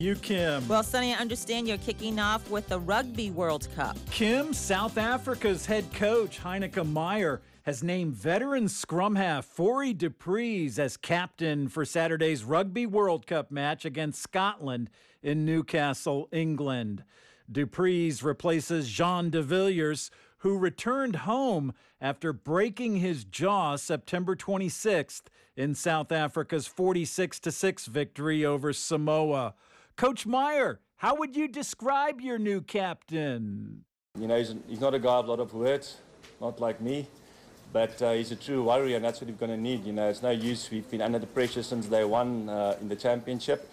You, Kim. Well, Sonny, I understand you're kicking off with the Rugby World Cup. Kim, South Africa's head coach, Heyneke Meyer, has named veteran scrum half Fourie du Preez as captain for Saturday's Rugby World Cup match against Scotland in Newcastle, England. Du Preez replaces Jean de Villiers, who returned home after breaking his jaw September 26th in South Africa's 46-6 victory over Samoa. Coach Meyer, how would you describe your new captain? You know, he's not a guy of a lot of words, not like me, but he's a true warrior, and that's what we're going to need. You know, it's no use. We've been under the pressure since day one in the championship,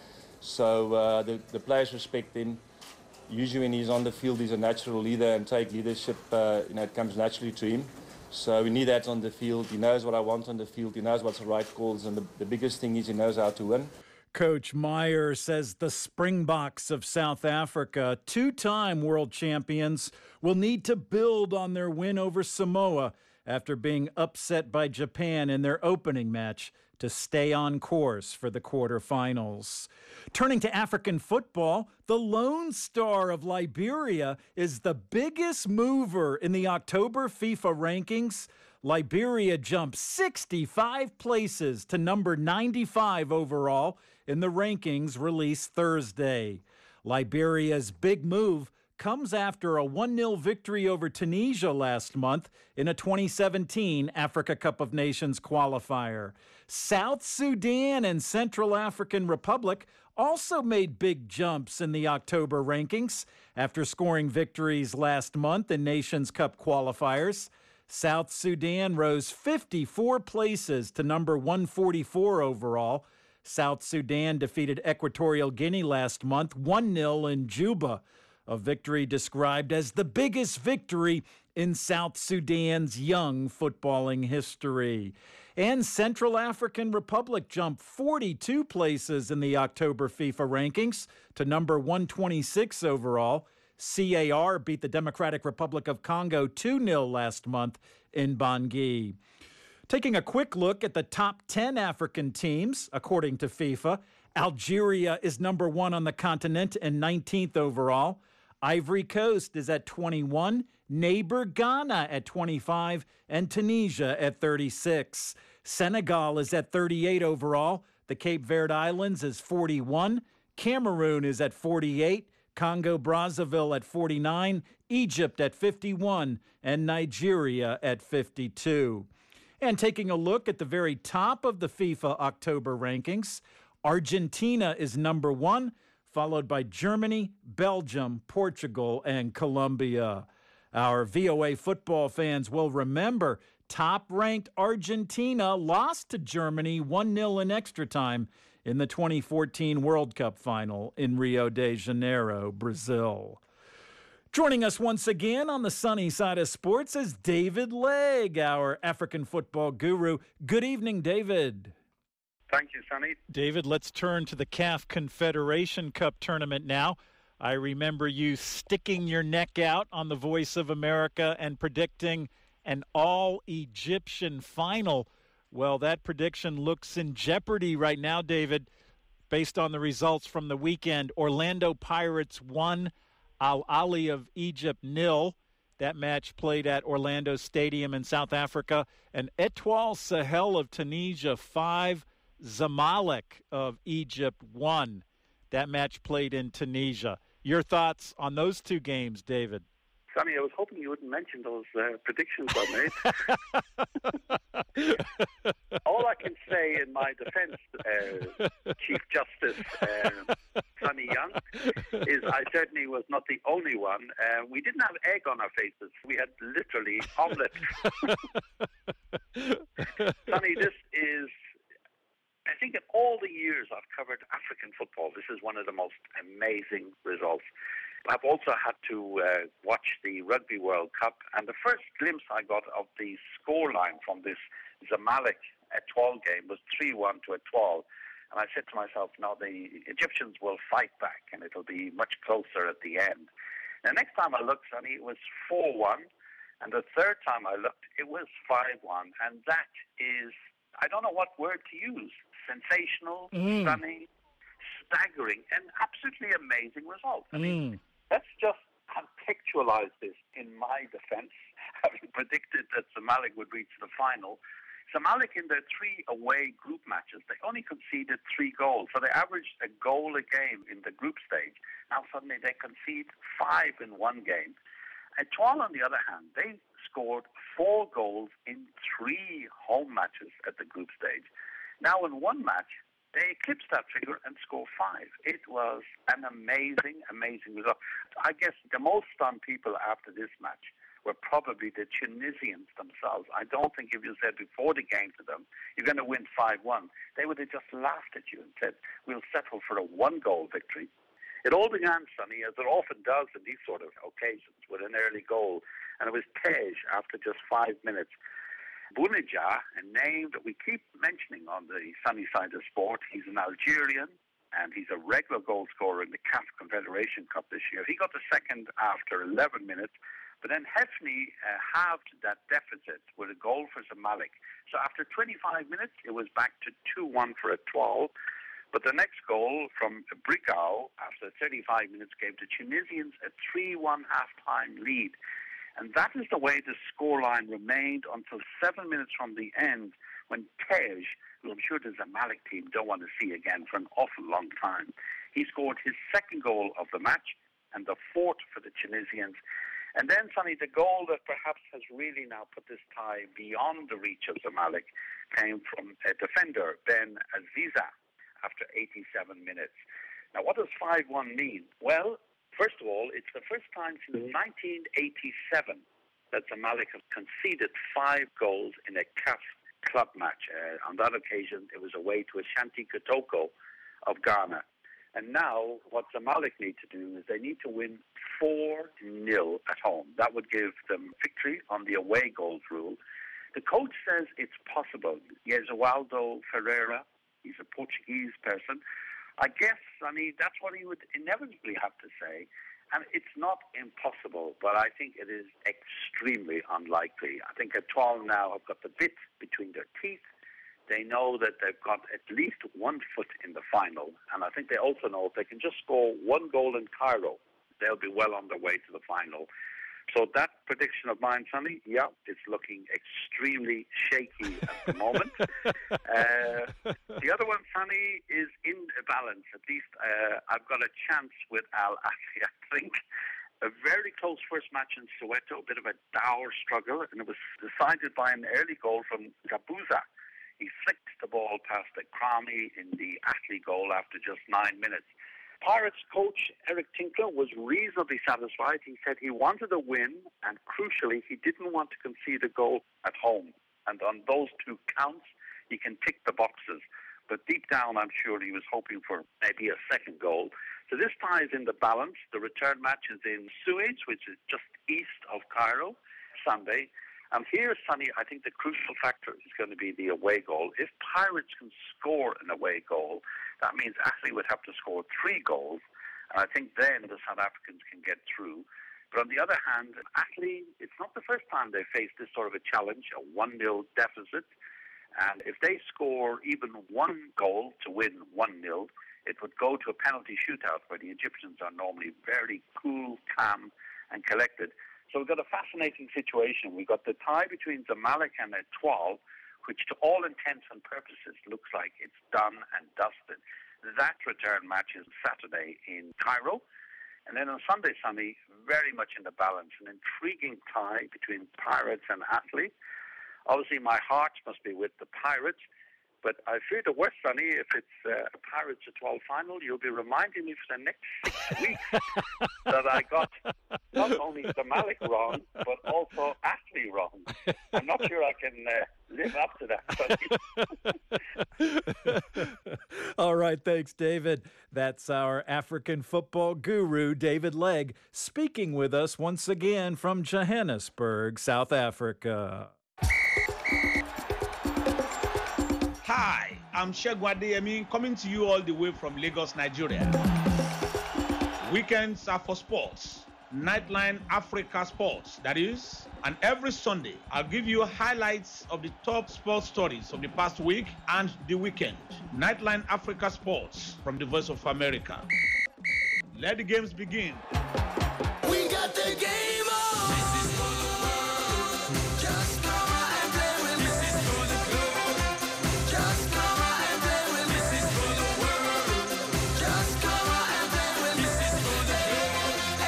so the players respect him. Usually when he's on the field, he's a natural leader and take leadership, it comes naturally to him. So we need that on the field. He knows what I want on the field. He knows what's the right calls, and the biggest thing is he knows how to win. Coach Meyer says the Springboks of South Africa, two-time world champions, will need to build on their win over Samoa after being upset by Japan in their opening match to stay on course for the quarterfinals. Turning to African football, the Lone Star of Liberia is the biggest mover in the October FIFA rankings. Liberia jumped 65 places to number 95 overall in the rankings released Thursday. Liberia's big move comes after a 1-0 victory over Tunisia last month in a 2017 Africa Cup of Nations qualifier. South Sudan and Central African Republic also made big jumps in the October rankings after scoring victories last month in Nations Cup qualifiers. South Sudan rose 54 places to number 144 overall. South Sudan defeated Equatorial Guinea last month 1-0 in Juba, a victory described as the biggest victory in South Sudan's young footballing history. And Central African Republic jumped 42 places in the October FIFA rankings to number 126 overall. CAR beat the Democratic Republic of Congo 2-0 last month in Bangui. Taking a quick look at the top 10 African teams, according to FIFA, Algeria is number 1 on the continent and 19th overall. Ivory Coast is at 21, neighbor Ghana at 25, and Tunisia at 36. Senegal is at 38 overall. The Cape Verde Islands is 41. Cameroon is at 48. Congo-Brazzaville at 49, Egypt at 51, and Nigeria at 52. And taking a look at the very top of the FIFA October rankings, Argentina is number 1, followed by Germany, Belgium, Portugal, and Colombia. Our VOA football fans will remember top-ranked Argentina lost to Germany 1-0 in extra time in the 2014 World Cup final in Rio de Janeiro, Brazil. Joining us once again on the sunny side of sports is David Legg, our African football guru. Good evening, David. Thank you, Sonny. David, let's turn to the CAF Confederation Cup tournament now. I remember you sticking your neck out on the Voice of America and predicting an all-Egyptian final. Well, that prediction looks in jeopardy right now, David, based on the results from the weekend. Orlando Pirates 1, Al Ahly of Egypt 0. That match played at Orlando Stadium in South Africa. And Etoile Sahel of Tunisia 5, Zamalek of Egypt 1. That match played in Tunisia. Your thoughts on those two games, David? Sonny, I was hoping you wouldn't mention those predictions I made. All I can say in my defense, Chief Justice Sonny Young, is I certainly was not the only one. We didn't have egg on our faces. We had literally omelette. Sonny, this is, I think in all the years I've covered African football, this is one of the most amazing results. I've also had to watch the Rugby World Cup, and the first glimpse I got of the scoreline from this Zamalek Etoile game was 3-1 to Etoile. And I said to myself, now the Egyptians will fight back, and it'll be much closer at the end. The next time I looked, Sonny, it was 4-1, and the third time I looked, it was 5-1, and that is, I don't know what word to use, sensational, stunning, staggering and absolutely amazing result. I mean, let's just contextualize this in my defense, having predicted that Zamalek would reach the final. Zamalek, in their 3 away group matches, they only conceded 3 goals. So they averaged a goal a game in the group stage. Now suddenly they concede 5 in one game. Etoile, on the other hand, they scored 4 goals in 3 home matches at the group stage. Now in one match, they eclipsed that figure and scored 5. It was an amazing, amazing result. I guess the most stunned people after this match were probably the Tunisians themselves. I don't think if you said before the game to them, you're going to win 5-1, they would have just laughed at you and said, we'll settle for a 1-goal victory. It all began, Sonny, as it often does in these sort of occasions, with an early goal. And it was Tej after just 5 minutes. Bounedjah, a name that we keep mentioning on the sunny side of sport, he's an Algerian, and he's a regular goal scorer in the CAF Confederation Cup this year. He got the second after 11 minutes, but then Hefni halved that deficit with a goal for Zamalek. So after 25 minutes, it was back to 2-1 for Etoile. But the next goal from Brigau, after 35 minutes, gave the Tunisians a 3-1 half-time lead. And that is the way the scoreline remained until 7 minutes from the end, when Tej, who I'm sure the Zamalek team don't want to see again for an awful long time, he scored his second goal of the match and the 4th for the Tunisians. And then, Sonny, the goal that perhaps has really now put this tie beyond the reach of Zamalek came from a defender, Ben Aziza, after 87 minutes. Now, what does 5-1 mean? Well, first of all, it's the first time since 1987 that Zamalek has conceded 5 goals in a CAF club match. On that occasion, it was away to Ashanti Kotoko of Ghana. And now what Zamalek need to do is they need to win 4-0 at home. That would give them victory on the away goals rule. The coach says it's possible. Jesualdo Ferreira, he's a Portuguese person. I guess, that's what he would inevitably have to say. And it's not impossible, but I think it is extremely unlikely. I think Etoile now have got the bit between their teeth. They know that they've got at least 1 foot in the final. And I think they also know if they can just score 1 goal in Cairo, they'll be well on their way to the final. So that prediction of mine, Sonny, it's looking extremely shaky at the moment. The other one, Sonny, is in balance. At least I've got a chance with Al Ahly, I think. A very close first match in Soweto, a bit of a dour struggle, and it was decided by an early goal from Gabuza. He flicked the ball past Akrami in the Ahly goal after just 9 minutes. Pirates coach Eric Tinkler was reasonably satisfied. He said he wanted a win, and crucially, he didn't want to concede a goal at home. And on those 2 counts, he can tick the boxes. But deep down, I'm sure he was hoping for maybe a second goal. So this tie is in the balance. The return match is in Suez, which is just east of Cairo, Sunday. And here, Sonny, I think the crucial factor is going to be the away goal. If Pirates can score an away goal, that means Ahly would have to score 3 goals. And I think then the South Africans can get through. But on the other hand, Ahly, it's not the first time they faced this sort of a challenge, a 1-0 deficit. And if they score even 1 goal to win 1-0, it would go to a penalty shootout where the Egyptians are normally very cool, calm, and collected. So we've got a fascinating situation. We've got the tie between Zamalek and Etoile, which to all intents and purposes looks like it's done and dusted. That return match is Saturday in Cairo. And then on Sunday, Sonny, very much in the balance, an intriguing tie between Pirates and Ahly. Obviously, my heart must be with the Pirates, but I fear the worst, Sonny, if it's a Pirates-Etoile final, you'll be reminding me for the next 6 weeks that I got not only Zamalek wrong, but also Ahly wrong. I'm not sure I can live up to that, Sonny. All right, thanks, David. That's our African football guru, David Legg, speaking with us once again from Johannesburg, South Africa. Hi, I'm Segun Adeyemi, coming to you all the way from Lagos, Nigeria. Weekends are for sports, Nightline Africa Sports, that is. And every Sunday, I'll give you highlights of the top sports stories of the past week and the weekend. Nightline Africa Sports from the Voice of America. Let the games begin. We got the game on. This is for the world. Just come out and play with me. This is for the globe. Just come out and play with me. This is for the world. Just come out and play with me. This is for the globe.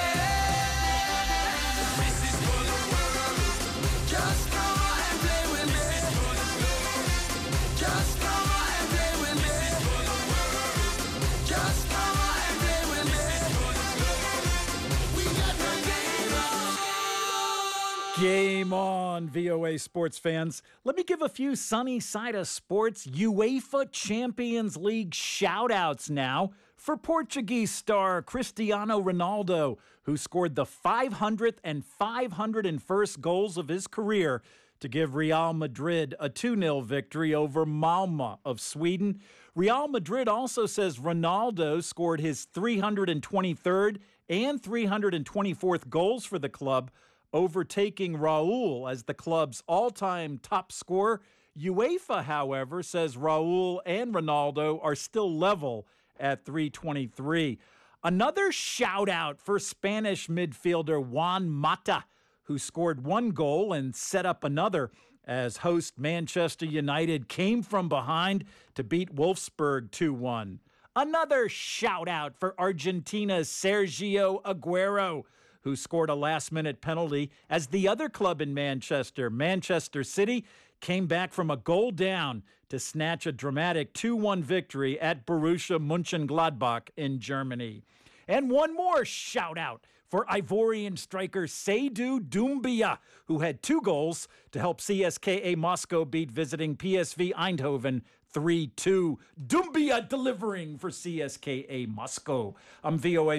This is for the world. Just come out and play with me. This is for the globe. Just come out and play with me. This is for the world. Just come out and play with me. This is for the globe. We got the game on. Game on, VOA sports fans. Let me give a few sunny side of sports UEFA Champions League shout-outs now for Portuguese star Cristiano Ronaldo, who scored the 500th and 501st goals of his career to give Real Madrid a 2-0 victory over Malmö of Sweden. Real Madrid also says Ronaldo scored his 323rd and 324th goals for the club, overtaking Raul as the club's all-time top scorer. UEFA, however, says Raul and Ronaldo are still level at 323. Another shout-out for Spanish midfielder Juan Mata, who scored 1 goal and set up another as host Manchester United came from behind to beat Wolfsburg 2-1. Another shout-out for Argentina's Sergio Aguero, who scored a last-minute penalty as the other club in Manchester, Manchester City, came back from a goal down to snatch a dramatic 2-1 victory at Borussia Mönchengladbach in Germany. And one more shout-out for Ivorian striker Seydou Doumbia, who had 2 goals to help CSKA Moscow beat visiting PSV Eindhoven 3-2. Doumbia delivering for CSKA Moscow. I'm VOA